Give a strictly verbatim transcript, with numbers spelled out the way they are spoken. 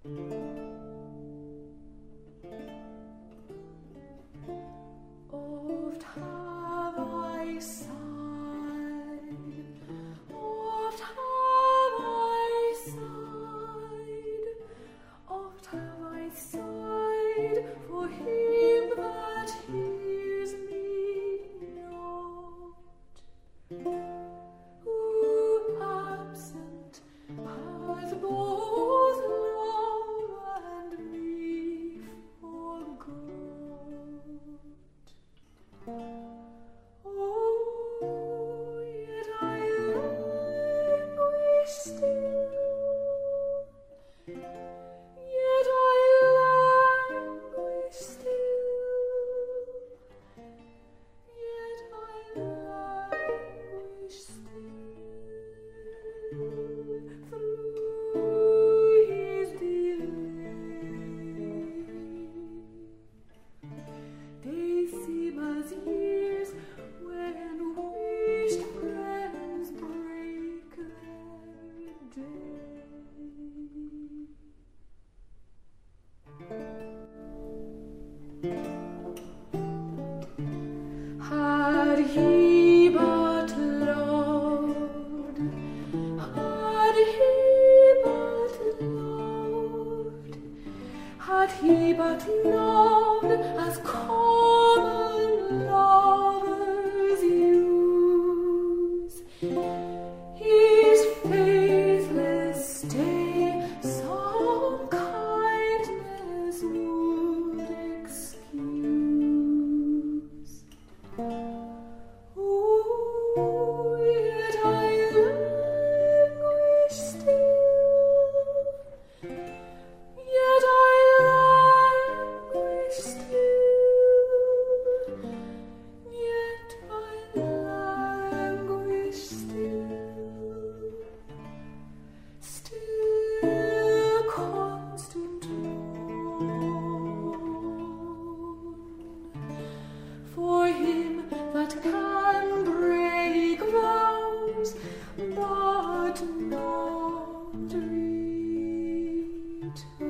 Oft have I sighed, oft have I sighed, oft have I sighed for him that hears me not, who absent hath both love and me forgot. Oh, yet I languish still, yet I languish still, yet I languish still through his delay. Days seem as years when wished friends break their day. Had he but loved, had he but loved, had he but loved as common lovers use, his faithless stay some kindness would excuse. Oh, yet I languish still, yet I languish still, yet I languish still, still constant mourn for him that can break vows but not return.